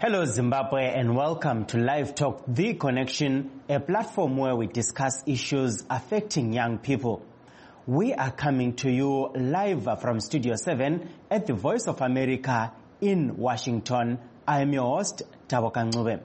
Hello Zimbabwe and welcome to Live Talk, The Connection, a platform where we discuss issues affecting young people. We are coming to you live from Studio 7 at the Voice of America in Washington. I am your host, Thabo Kancube.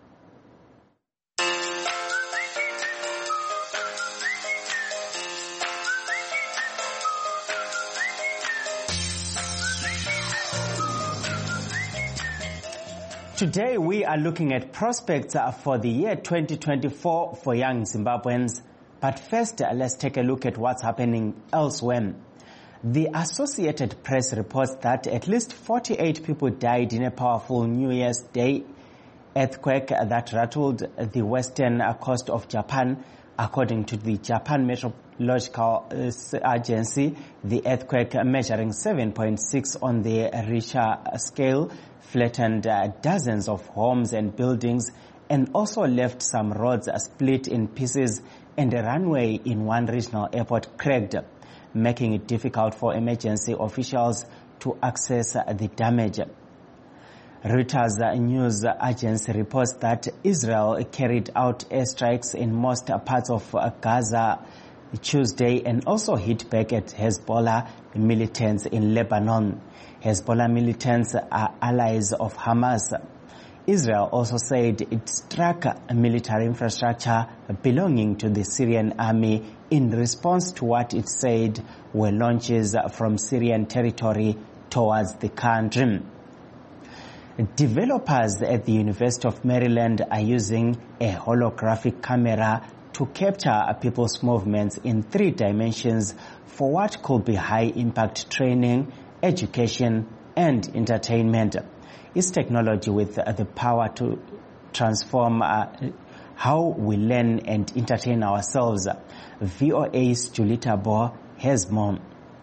Today we are looking at prospects for the year 2024 for young Zimbabweans. But first, let's take a look at what's happening elsewhere. The Associated Press reports that at least 48 people died in a powerful New Year's Day earthquake that rattled the western coast of Japan. According to the Japan Meteorological Agency, the earthquake, measuring 7.6 on the Richter scale, flattened dozens of homes and buildings and also left some roads split in pieces and a runway in one regional airport cracked, making it difficult for emergency officials to access the damage. Reuters news agency reports that Israel carried out airstrikes in most parts of Gaza Tuesday and also hit back at Hezbollah militants in Lebanon. Hezbollah militants are allies of Hamas. Israel also said it struck military infrastructure belonging to the Syrian army in response to what it said were launches from Syrian territory towards the country. Developers at the University of Maryland are using a holographic camera to capture people's movements in 3 dimensions for what could be high-impact training, education, and entertainment. It's technology with the power to transform how we learn and entertain ourselves. VOA's Julie Tabor has more.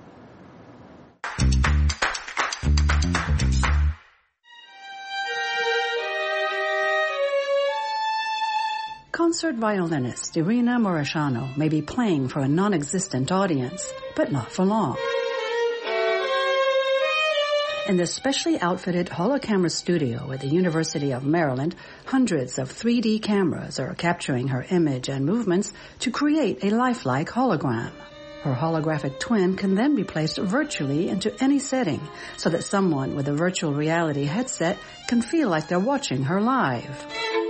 Concert violinist Irina Morishano may be playing for a non-existent audience, but not for long. In the specially outfitted holocamera studio at the University of Maryland, hundreds of 3D cameras are capturing her image and movements to create a lifelike hologram. Her holographic twin can then be placed virtually into any setting so that someone with a virtual reality headset can feel like they're watching her live.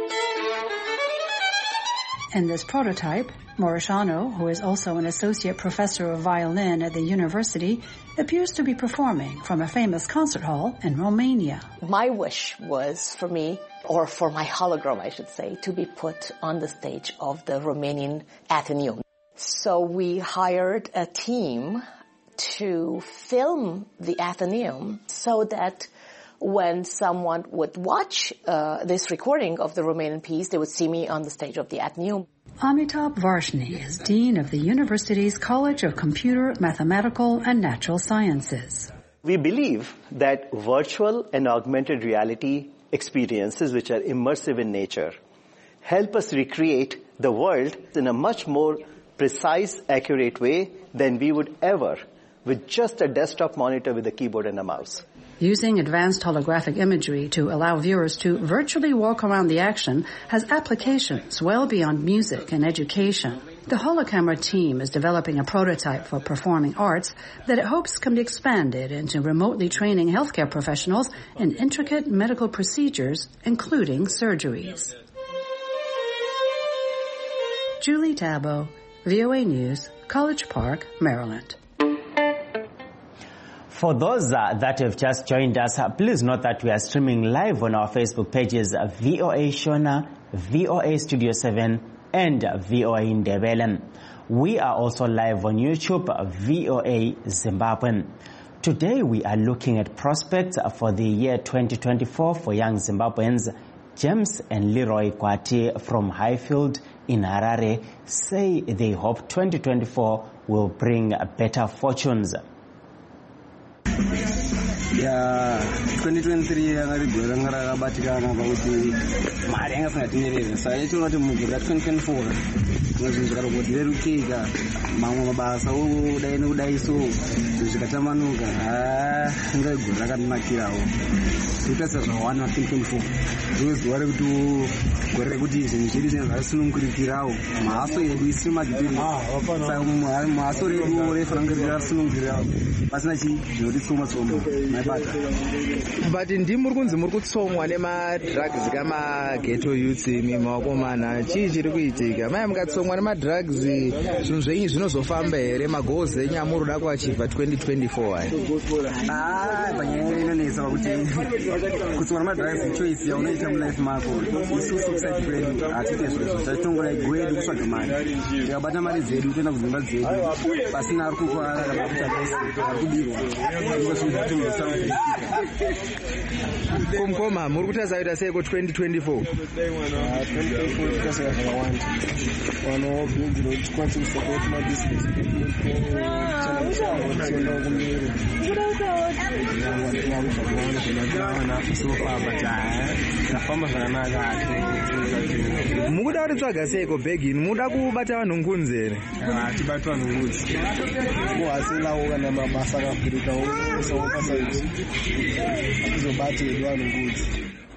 In this prototype, Morishano, who is also an associate professor of violin at the university, appears to be performing from a famous concert hall in Romania. My wish was for me, or for my hologram, I should say, to be put on the stage of the Romanian Athenaeum. So we hired a team to film the Athenaeum so that when someone would watch this recording of the Romanian piece, they would see me on the stage of the Athenaeum. Amitabh Varshney is Dean of the university's College of Computer, Mathematical, and Natural Sciences. We believe that virtual and augmented reality experiences, which are immersive in nature, help us recreate the world in a much more precise, accurate way than we would ever with just a desktop monitor with a keyboard and a mouse. Using advanced holographic imagery to allow viewers to virtually walk around the action has applications well beyond music and education. The holocamera team is developing a prototype for performing arts that it hopes can be expanded into remotely training healthcare professionals in intricate medical procedures, including surgeries. Julie Tabor, VOA News, College Park, Maryland. For those that have just joined us, please note that we are streaming live on our Facebook pages, VOA Shona, VOA Studio 7, and VOA Ndebele. We are also live on YouTube, VOA Zimbabwe. Today we are looking at prospects for the year 2024 for young Zimbabweans. James and Leroy Kwati from Highfield in Harare say they hope 2024 will bring better fortunes. 2023 angarigora ngarabatikana pakuti mari yangasingatinyeredza saka ichona kuti mugore ra 2024 zvinhu zvikarongoti rerukika mamwe mabasa udai nekudai so zvikatamanuka ngagora rakanakirawo kutarisa zvawana 2024 ndozuva rekuti gore rekuti zvinhu zvedu zvinenge zvarisunungurikirawo mhaso yedu isiri madhipiri saka mhaso redu refanira kunge rarisunungurirawo pasina chii zvinotitsoma maibata but ndimuri kunzi muri kutsomwa nemadrugs kamageto youth mimakomana chii chiri kuitika mai mukatsomwa nemadrugs zvinhu zvenyu zvinozofamba here magoals enyu amuroda kuachivha 2024 panyaya inonesa pakuti kutsomwa nemadrugs choice yaunoita mulife mako isusu kuside kwedu hatiite zvezvo tatongora igwedu kutsvaga mari tikabata mari dzedu toenda kudzimba dzedu pasina ari kukwara kana kuti ari kubirwa komkoma muri kutarisa kuita seiko 2024 mukuda kuti tsvaga seiko begini muda kubata vanhu ngunzi here tibata vanhu ngunzi kuhasilawo kana mabasa akavhurikawo sawopasaiti atizobate hedu vanhu ngunzi.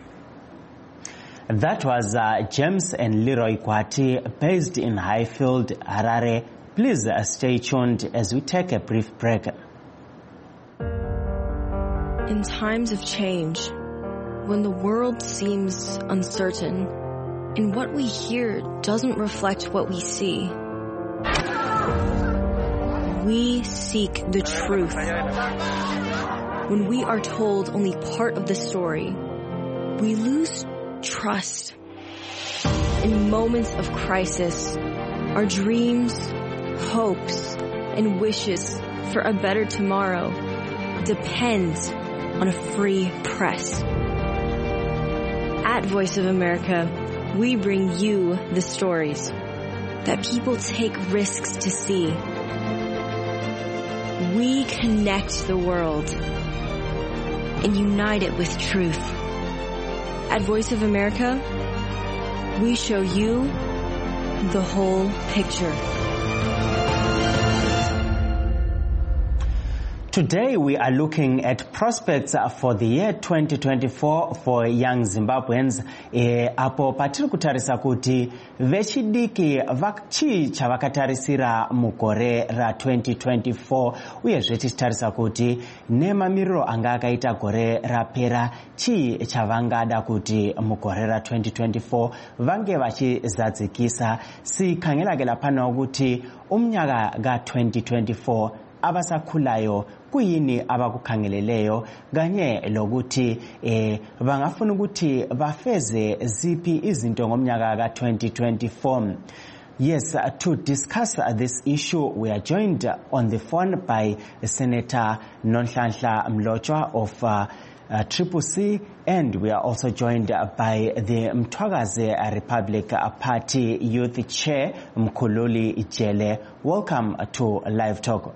That was James and Leroy Kwati, based in Highfield, Harare. Please stay tuned as we take a brief break. In times of change, when the world seems uncertain and what we hear doesn't reflect what we see, we seek the truth. When we are told only part of the story, we lose trust. In moments of crisis, our dreams, hopes, and wishes for a better tomorrow depends on a free press. At Voice of America, we bring you the stories that people take risks to see. We connect the world and unite it with truth. At Voice of America, we show you the whole picture. Today we are looking at prospects for the year 2024 for young Zimbabweans. Apo patiri kutarisa kuti vechidiki chii chavakatarisira mugore ra 2024 uyezve tichitarisa kuti nemamiriro anga akaita gore rapera chii chavangada kuti mugore ra 2024 vange vachizadzikisa. Sikhangelakela pano kuti umnyaka ka 2024 abasakhulayo kuyini abakukhangeleleyo kanye lokuthi bangafuna ukuthi bafeze ziphi izinto ngomnyaka ka 2024. Yes, to discuss this issue, we are joined on the phone by Senator Nonhlanhla Mlotshwa of Triple C, and we are also joined by the Mthwakazi Republic Party Youth Chair Mkhululi Ijele. Welcome to Live Talk.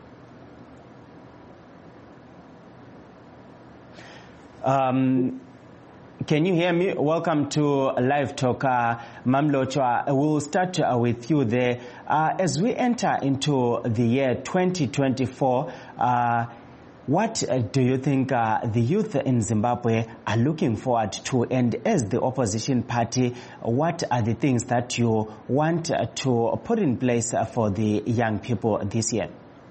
Can you hear me? Welcome to Live Talk. Mamlotshwa, we'll start with you there. As we enter into the year 2024, what do you think the youth in Zimbabwe are looking forward to? And as the opposition party, what are the things that you want to put in place for the young people this year?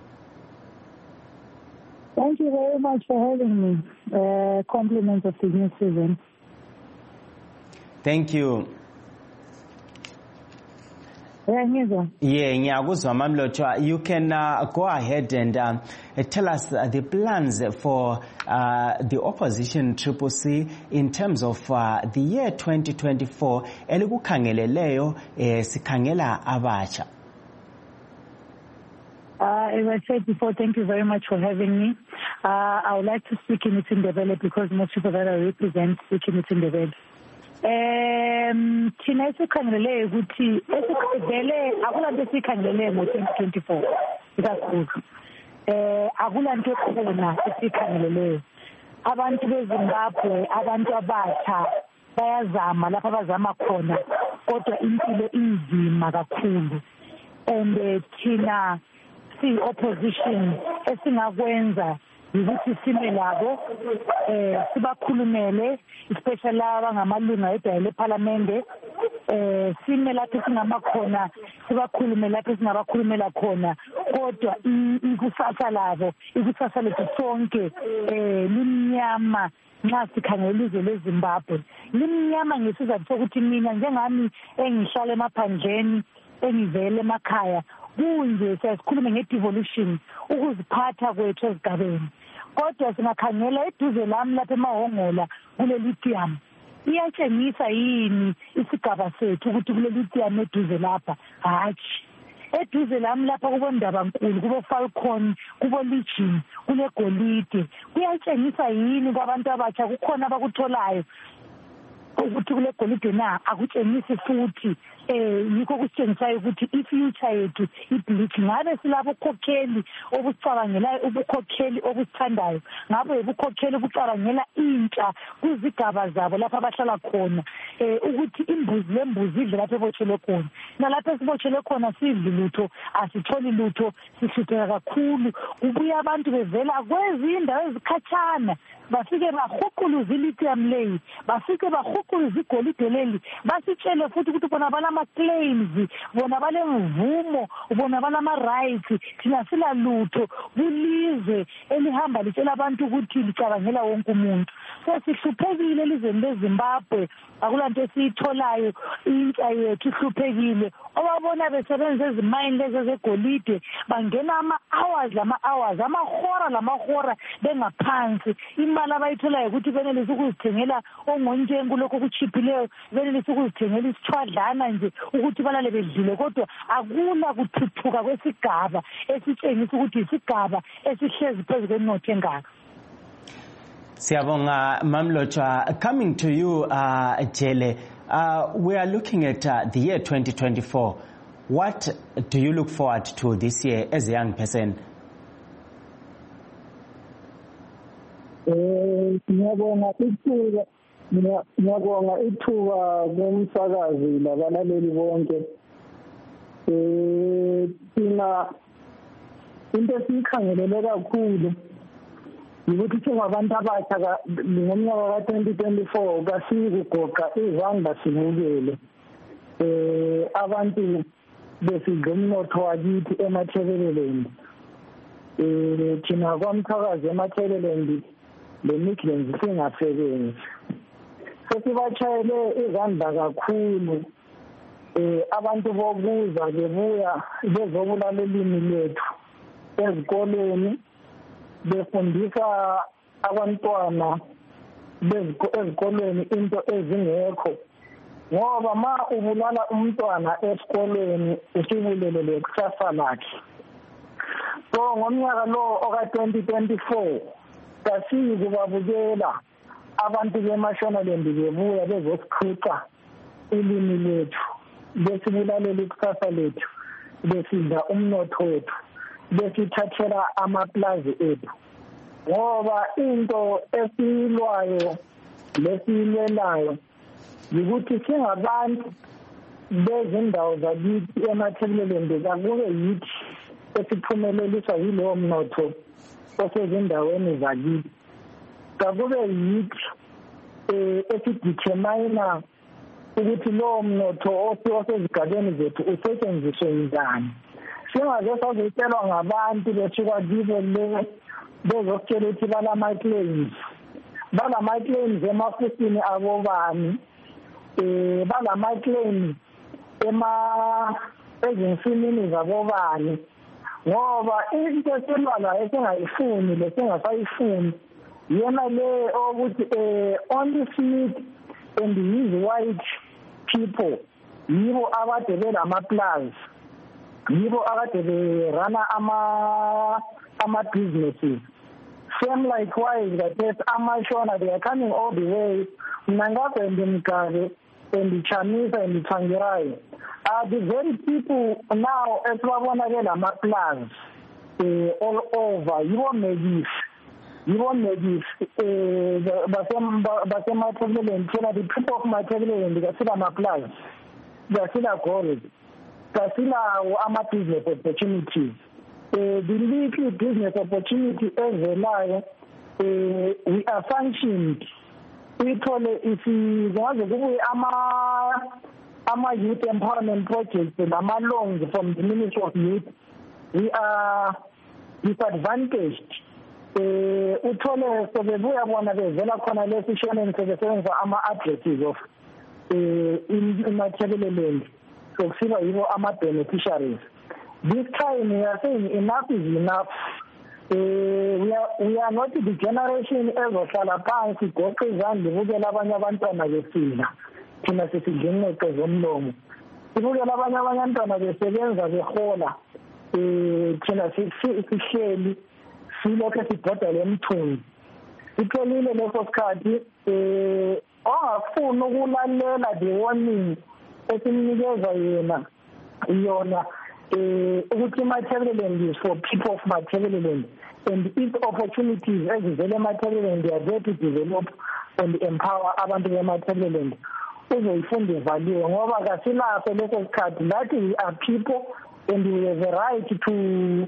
Thank you very much for having me. Compliments of the new season. Thank you. Ngiyakuzwa Mamlotshwa. You can go ahead and tell us the plans for the opposition Triple C in terms of the year 2024 elikukhangeleleyo sikhangela abatsha. As I said before, thank you very much for having me. I would like to speak in Ndebele because most people that I represent speak in Ndebele. Thina esikhangeleleyo ukuthi vele akulanto esikhangeleleyo ngo-2024 ikakhulu akulanto ekhona esikhangeleleyo. Abantu beZimbabwe, abantu abatsha bayazama lapha abazama khona, kodwa impilo inzima kakhulu. and thina si-opposition esingakwenza ukuthi sime labo sibakhulumele especially laba ngamalunga edayile eParliament sime lapho singamakhona sibakhulume lapho singabakhulumela khona kodwa ikusasa labo ikusasa lethu sonke limnyama nxa sikhangela ilizwe leZimbabwe limnyama ngesizathu sokuthi mina njengami engihlala emaphandleni engivele emakhaya kunje sesikhuluma ngedevolution ukuziphatha kwethu ezigabeni kodwa singakhangela eduze lami lapha eMahongola kule lithium iyatshengisa yini isigaba sethu ukuthi kule lithium eduze lapha hatshi eduze lami lapha kuboNdabankulu kubo Falcon kubo Legion kule golide kuyatshengisa yini kwabantu abatsha kukhona abakutholayo ukuthi kule golide na akutshengisi futhi yikho kusitshengisayo ukuthi ifuture yethu ibleach ngabe silabo ukhokheli obucabangelayo ubukhokheli obuthandayo ngabe ubukhokheli obucabangela intsha kuzigaba zabo lapha abahlala khona ukuthi imbuzi lembuzi idle lapha ebotshelwe khona nalapha esibotshelwe khona sidli lutho asitholi lutho sihlupheka kakhulu kubuya abantu bevela kwezindawo ezikhatshana bafike bahuquluza ilithium leyi bafike bahuquluza igolide leli basitshele futhi ukuthi bona balama-claims bona balemvumo bona balama-rights thina sila lutho kulizwe elihamba litshela abantu ukuthi licabangela wonke umuntu sesihluphekile elizweni leZimbabwe akulanto esiyitholayo intsha yethu ihluphekile obabona besebenza ezimayini lezi ezegolide bangena ama-hours amahora bengaphansi imali abayitholayo ukuthi benelise ukuzithengela ongontshengu lokho kuchiphileyo benelise ukuzithengela isithwadlana nje ukuthi balale bedlile kodwa akula kuthuthuka kwesigaba esitshengisa ukuthi isigaba esihlezi phezu kwenotho engaka. Siyabonga Mamlotshwa. Coming to you, Jele, we are looking at the year 2024. What do you look forward to this year as a young person? Ngiyabonga ithuba komsakazi labalaleli bonke. Thina into esiyikhangelele kakhulu ukuthi singabantu abatsha ngomnyaka ka-2024 kasikugoqa izandla sibukele abantu besidla umnotho wakithi eMatabeleland thina kwamthakazi eMatabeleland le-Midlands singasebenzi sesibatshayele izandla kakhulu abantu bokuza bebuya bezobulala ilimi lethu ezikoleni befundisa abantwana ezikolweni into ezingekho ngoba ma ubulala umntwana esikolweni usibulelele kusasa lakhe so ngomnyaka lo oka-2024 kasiyikubabukela abantu beMashonaland bebuya bezosiqhuqa ilimi lethu besibulalela ikusasa lethu besidla umnotho wethu besithathela amaplazi ethu ngoba into esiyilwayo lesiyilwelayo yikuthi singabantu bezindawo zakithi eMatabeleland kakube yithi esiphumeleliswa yilowo mnotho osezindaweni zakithi kakube yithi esidetermina ukuthi lowo mnotho osezigabeni zethu usetshenziswe njani singaze sazotshelwa ngabantu besuka kibo le bezositshela ukuthi balama-claims emafusini abobani balama-claims ezinsimini zabobani ngoba into esilwala esingayifuni lesingasayifuni yena le ukuthi only Smith and his white people yibo abade belama-plus yibo akade berana ama-businesses. Same likewise that there's Amashona, they are coming all the way. Nangabe and Mkare and the Chamisa and the Tangirai are the very people now as Wabonagel ama-plans all over. You won't make this. But the people of Matabeleland, they are still ama-plans. They are still a college. kasilawo ama-business opportunities. The little business opportunity ezelayo, we are sanctioned. Ithole isingaze kube ama-youth empowerment projects nama-loans from the Ministry of Youth. We are disadvantaged. Uthole sebebuya bona bevela khona lesishoneni sebesebenza ama-addresses of imathebeleland. So kusiba yibo ama-beneficiaries. This time we are saying enough is enough. We are not the generation ezohlala phansi goqe izandla ibukela abanye abantwana besila thina sisidlinqeqe zomlomo. Ibukela abanye abantwana besebenza behola thina sihleli silokho sibhodala emthunzi. Iphelile leso sikhathi ongafuni ukulalela the warning esimnikeza yona ukuthi iMatabeleland is for people of Matabeleland, and its opportunities ezivele eMatabeleland they are there to develop and empower abantu beMatabeleland. Uzoyifunda ivaliwe ngoba kasilapho leso sikhathi lathi we are people and we have the right to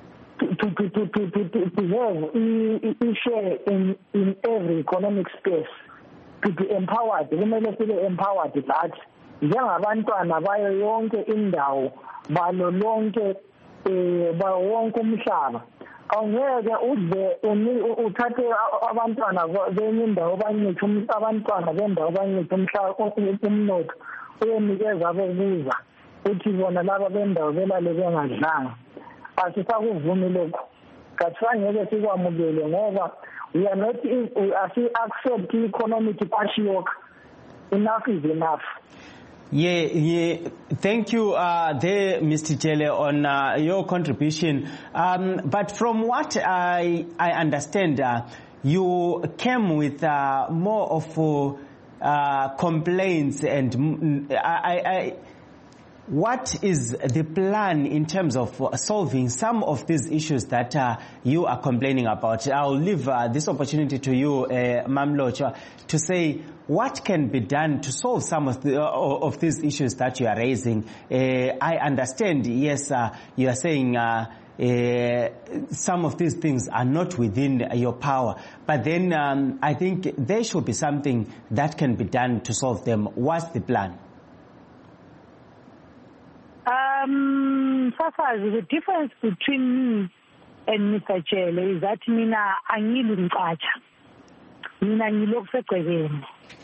have a share in every economic space. To be empowered, kumele sibe empowered lathi njengabantwana bayo yonke indawo balo lonke bawonke umhlaba. Awungeke uze uthathe abantwana benye indawo banyithe abantwana bendawo banyithe umhlaba umnotho uyenikeza abokuza uthi bona laba bendawo belale bengadlanga. Asisakuvumi lokho. Kathangeke sikwamukele ngoba we are not accept economic kwashiyoka. Enough is enough. Yeah. Thank you, there, Mr. Jele, on your contribution. But from what I understand, you came with more of complaints, and what is the plan in terms of solving some of these issues that you are complaining about? I'll leave this opportunity to you, Mamlocho, to say what can be done to solve some of these issues that you are raising. I understand, yes, you are saying some of these things are not within your power, but then I think there should be something that can be done to solve them. What's the plan? Safazi, the difference between me and Mr. Jele is that mina angilunqatsha. Mina ngilokusegcekeni.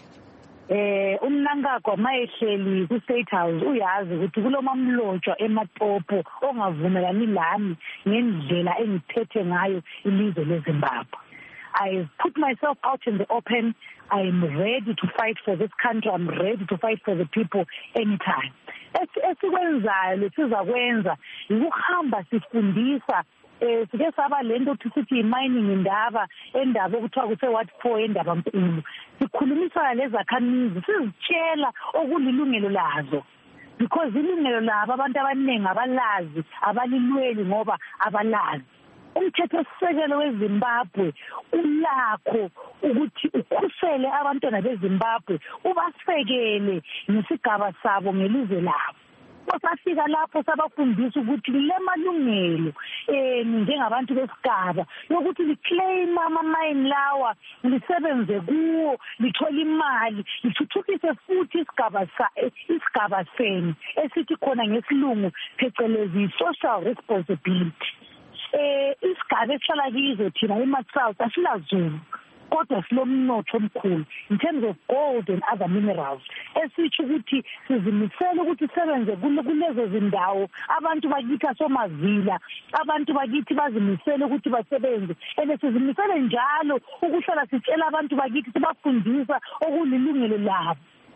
Umnankakho mayehleli ku State House uyazi ukuthi kulomamlotshwa eMatopo ongavumelani lami ngendlela engiphethe ngayo ilizwe leZimbabwe. I put myself out in the open. I am ready to fight for this country. I'm ready to fight for the people anytime. Esikwenzayo lesizakwenza ukuhamba sifundisa sike saba lento sithi mining indaba endaba okuthiwa kuse what for endaba nkulu sikhulumisana lezakhamizi sizitshela okulilungelo lazo because ilungelo labo abantu abaningi abalazi abalilweli ngoba abalazi. Umthethosisekelo weZimbabwe ulakho ukuthi ukhusele abantwana beZimbabwe ubasekele nesigaba sabo ngelizwe labo. Basafika lapho sabafundisa ukuthi le malungelo njengabantu besigaba yokuthi liclaim ama-mine lawa lisebenze kuwo lithole imali lithuthukise futhi isigaba senu esithi khona ngesilungu phecelezi social responsibility. Isigaba esihlala kizo thina eMatsouth asilazulu kodwa silomnotho omkhulu in terms of gold and other minerals. Esitsho ukuthi sizimisela ukuthi sisebenze kulezo zindawo abantu bakithi asomazila abantu bakithi bazimisela ukuthi basebenze sizimisele njalo ukuhlala sitshela abantu bakithi sibafundisa okulilungelo labo.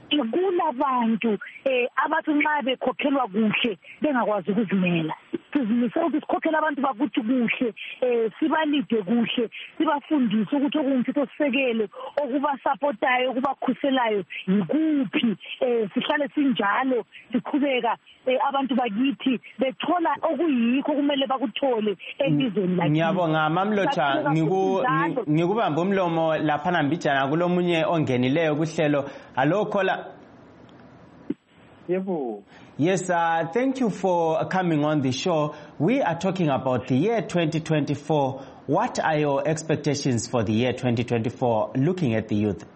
Kulabantu abathi nxa bekhokhelwa kuhle bengakwazi ukuzimela. Sizimisela ukuthi sikhokhele abantu bakuthi kuhle sibalide kuhle sibafundise ukuthi okumthethosisekelo okubasupportayo okubakhuselayo yikuphi sihlale sinjalo siqhubeka abantu bakithi bethola okuyikho kumele bakuthole elizweni lakini. Ngiyabonga Mamlocha ngikubamba umlomo lapha nambijana kulomunye ongenileyo kuhlelo. Hello caller. Yebo. Yes, thank you for coming on the show. We are talking about the year 2024. What are your expectations for the year 2024 looking at the youth?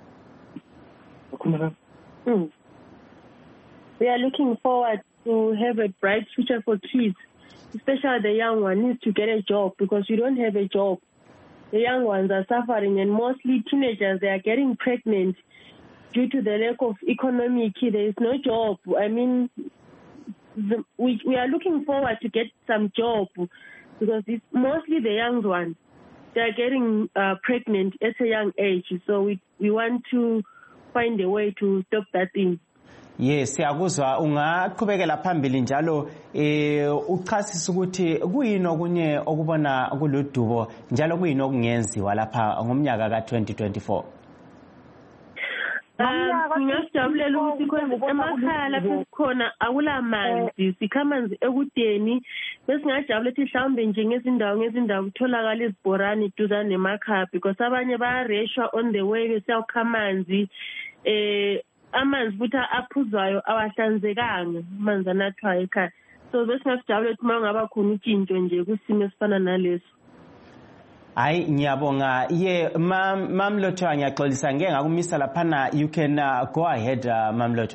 We are looking forward to have a bright future for kids, especially the young one needs to get a job because you don't have a job. The young ones are suffering, and mostly teenagers, they are getting pregnant due to the lack of economic. There is no job. I mean, we are looking forward to get some job because it's mostly the young ones. They are getting pregnant at a young age. So we want to find a way to stop that thing. Yes, siyakuzwa ungaqhubekela phambili njalo uchasisa ukuthi kuyini okunye okubona kuludubo njalo kuyini okungenziwa lapha ngomnyaka ka2024. Ngingajabulela ukuthi emakhaya lapho khona akulamanzi sikha amanzi ekudeni bese ngajabulela ukuthi mhlawumbe nje ngezindawo kutholakala izibhorani duzane emakhaya because abanye bayareshwa on the way besiyakha amanzi amanzi futhi aphuzwayo awahlanzekanga amanzi anathwayo ekhaya so bese ngajabulela ukuthi mangaba khona utshintsho nje kusimo esifana naleso. Hayi ngiyabonga ye Mam Lotho ngiyaxolisa ngeke ngakumisa laphana you can go ahead Mam Lotho.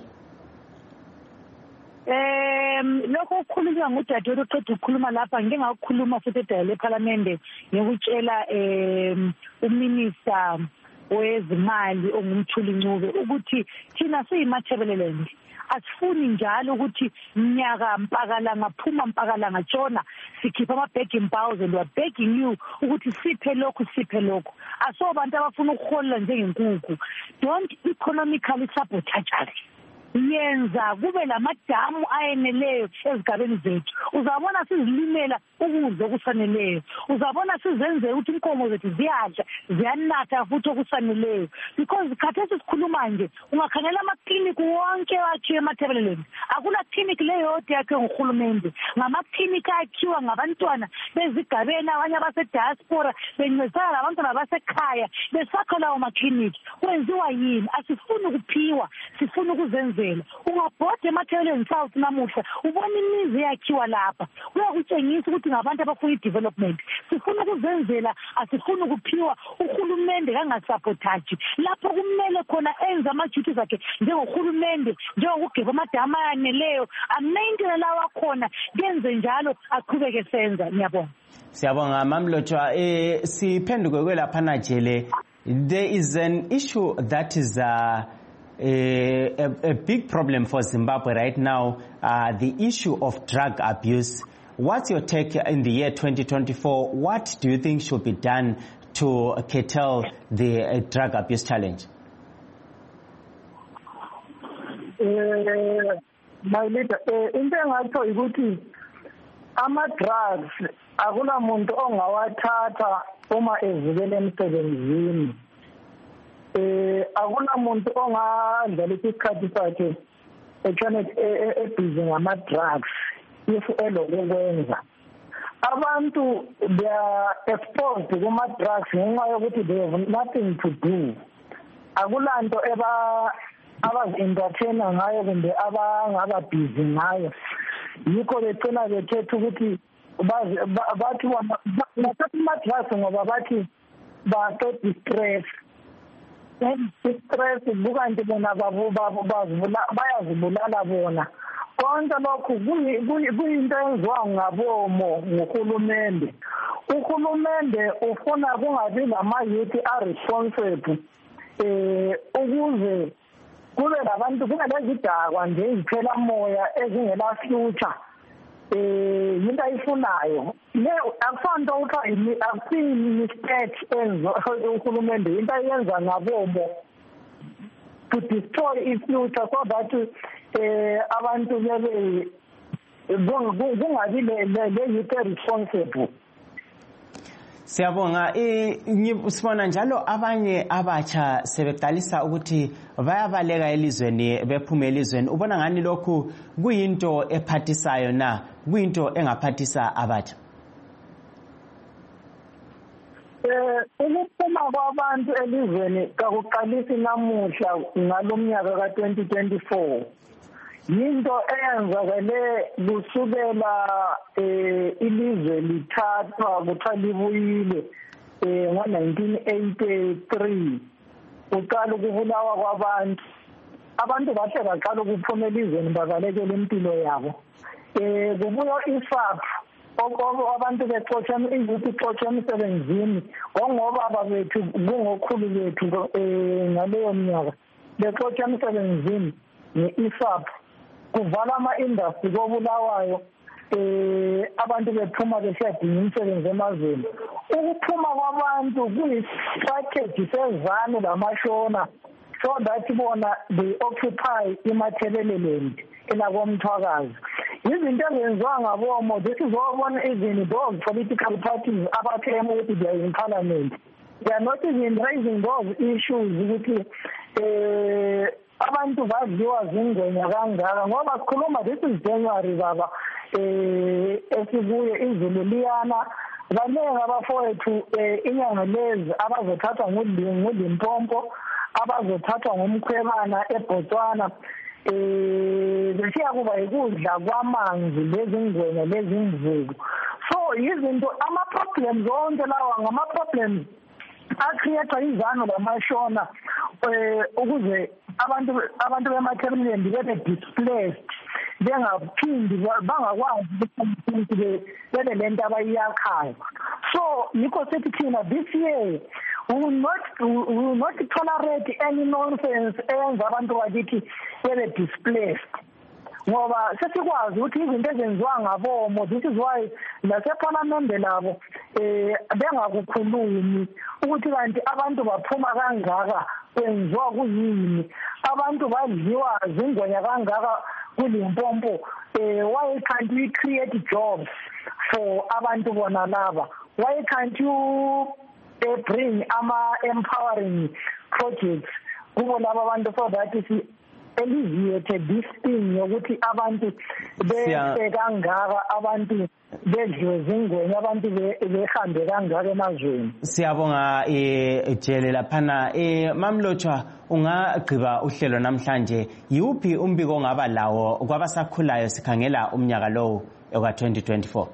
Lokho ukukhuluma ngudadewethu oqeda ukukhuluma lapha ngeke ngakukhuluma futhi edayile eParliament ngikutshela uMinister wezimali ongumthuli Ncube ukuthi thina siyimathebeleland asifuni njalo ukuthi mnyaka mpakalanga phuma mpakalanga tshona sikhipha ama-begging bowls and we are begging you ukuthi siphe lokhu asobantu abafuna ukuholela njengenkukhu don't economically sabotage us. Yenza kube lamadamu ayeneleyo ezigabeni zethu uzabona sizilimela ukudla okusaneleyo uzabona sizenze ukuthi inkomo zethu ziyadla ziyanatha futhi okusaneleyo because khathesi sikhuluma nje ungakhangela amaklinikhi wonke akhiwe emathebeleleni akula clinic leyodwa yakhe nguhulumende ngamaklinikhi akhiwa ngabantwana bezigabeni abanye abasediaspora bencedisana labantwana basekhaya besakha lawo maklinikhi kwenziwa yini asifuni ukuphiwa sifuni ukuzenzela ungabhode emathebeleni south namuhla ubona imizi yakhiwa lapha uyakutshengisa ukuthi ngabantu abafuna i-development sifuna ukuzenzela asifuni ukuphiwa uhulumende kangasapotaji lapho kumele khona enze ama-duties akhe njengohulumende njengokugeba amadamu ayaneleyo amaintene lawa khona kenze njalo aqhubeke senza. Ngiyabonga. Siyabonga Mam Lotho siphenduke kwelaphana jele there is an issue that is a big problem for Zimbabwe right now, the issue of drug abuse. What's your take in the year 2024? What do you think should be done to curtail the drug abuse challenge? My leader, into engatsho ukuthi ama-drugs akula muntu ongawathatha uma ezikele emsebenzini. Akuna muntu ongadlala isikhathi sakhe etshone ebhizi ngama-drugs if elokukwenza. Abantu they are exposed kuma-drugs ngenxa yokuthi they have nothing to do. Akulanto abazi-entertaina ngayo kumbe abangaba bhizi ngayo yikho becela bekhetha ukuthi bathi bathatha ama-drugs ngoba bathi baqeda i-stress. Stress bukanti bona bayazibulala bona konke lokhu kuyinto enziwa ngabomo nguhulumende. Uhulumende ufuna kungabi lama-youth a-responsible ukuze kube labantu kube lezidakwa nje iziphela moya ezingela future yinto ayifunayo akufanto ukuthi akusiyi-mistake enza uhulumende into ayenza ngabomo to destroy i-future so that abantu kungabi le-youth responsible. Siyabonga sibona njalo abanye abatsha sebeqalisa ukuthi bayabaleka elizweni bephume elizweni ubona ngani lokhu kuyinto ephathisayo na kuyinto engaphathisa abatsha? Ukuphuma kwabantu elizweni kakuqalisi namuhla ngalomnyaka ka2024 yinto eyenzakele kusukela ilizwe lithathwa kuthiwa libuyile ngo-1983 uqala ukubulawa kwabantu. Abantu bahle baqala ukuphuma elizweni babalekela impilo yabo. Kubuya ISAP abantu bexotsha iyouth ixotsha emsebenzini ngongobaba bethu kungokhulu bethu ngaleyo minyaka bexotsha emsebenzini nge-ISAP kuvala ama-industry kobulawayo abantu bephuma besiyadinga imisebenzi emazweni. Ukuphuma kwabantu kuyi-strategy sezanu lamashona so that bona they occupy iMatabeleland elakomthwakazi. Izinto ezenziwa ngabomo, this is what even those political parties abaclaim ukuthi they are in parliament. They are not even raising those issues ukuthi abantu badliwa zingwenya kangaka ngoba sikhuluma this is January baba esikuye izulu liyana baningi abafowethu inyanga lezi abazothathwa nguLimpopo abazothathwa ngumkhwebana eBotswana besiya kuba yikudla kwamanzi lezingwenya lezimvubu. So izinto ama-problems onke lawa ngama-problems acreate izano lamashona ukuze abantu bemaThembeland bebe displaced bengaphindi bangakwazi ukuthi bebe lento abayiyakhayo. So yikho sithi thina this year we will not tolerate any nonsense eyenza abantu bakithi bebe displaced ngoba sesikwazi ukuthi izinto ezenziwa ngabomo. This is why naseParliament labo bengakukhulumi ukuthi kanti abantu baphuma kangaka kwenziwa kuyini, abantu badliwa zingwenya kangaka kuLimpopo. Why can't we create jobs for abantu bona laba? Why can't you bring empowering projects kubo laba abantu so that is alleviate this thing yokuthi abantu bese kangaka abantu bedliwe zingwenya abantu behambe kangaka emazweni. Siyabonga Jele laphana Mamlotshwa ungagqiba uhlelo namhlanje yiuphi umbiko ongaba lawo kwabasakhulayo sikhangela umnyaka lo ka-2024?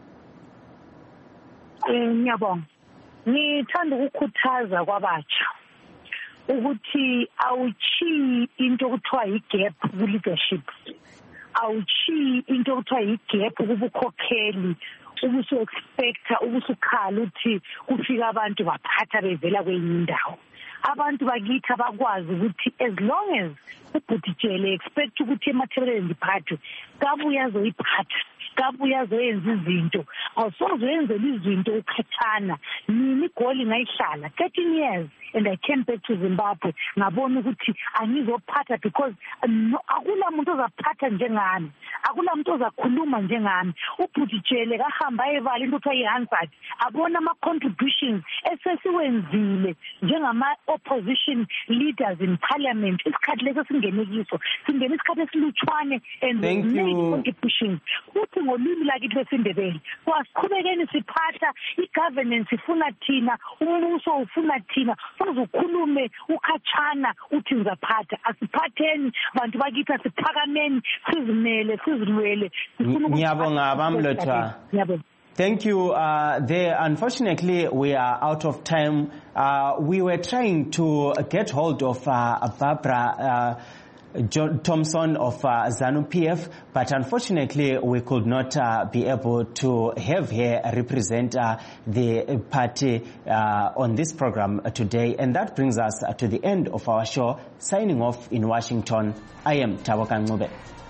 Ngiyabonga. Ngithanda ukukhuthaza kwabatsha ukuthi awuchiyi into okuthiwa yi-gap ku-leadership, awuchiyi into okuthiwa yi-gap kubukhokheli ubusu-expecta ubusukhala ukuthi kufika abantu baphatha bevela kwenye indawo. Abantu bakithi abakwazi ukuthi as long as uBhutijele expect ukuthi eMatabeleland iphathwe kabuye azoyiphatha kabuye azoyenza izinto awusozoyenzela izinto ukhathana. Mina igoli ngayihlala 13 years and I came back to Zimbabwe ngabona ukuthi angizophatha because akula muntu ozaphatha njengami, akula muntu ozakhuluma njengami. uBhutijele kahamba evala into okuthiwa yi-Hansard abona ama-contributions esesiwenzile njengama-opposition leaders in parliament. Isikhathi leso singene kiso singene isikhathi esilutshwane and we made contributions. Futhi ngolimi lakithi lwesiNdebele kwasiqhubekeni siphatha i-governance ifuna thina, umbuso ufuna thina, sozukhulume ukhatshana uthi ngizaphatha. Asiphatheni bantu bakithi, asiphakameni sizimele sizilwele. Ngiyabonga Mamlotshwa. Thank you. There, unfortunately, we are out of time. We were trying to get hold of Barbara Thompson of ZANU-PF, but unfortunately we could not be able to have her represent the party on this program today. And that brings us to the end of our show. Signing off in Washington, I am Taboka Ngube.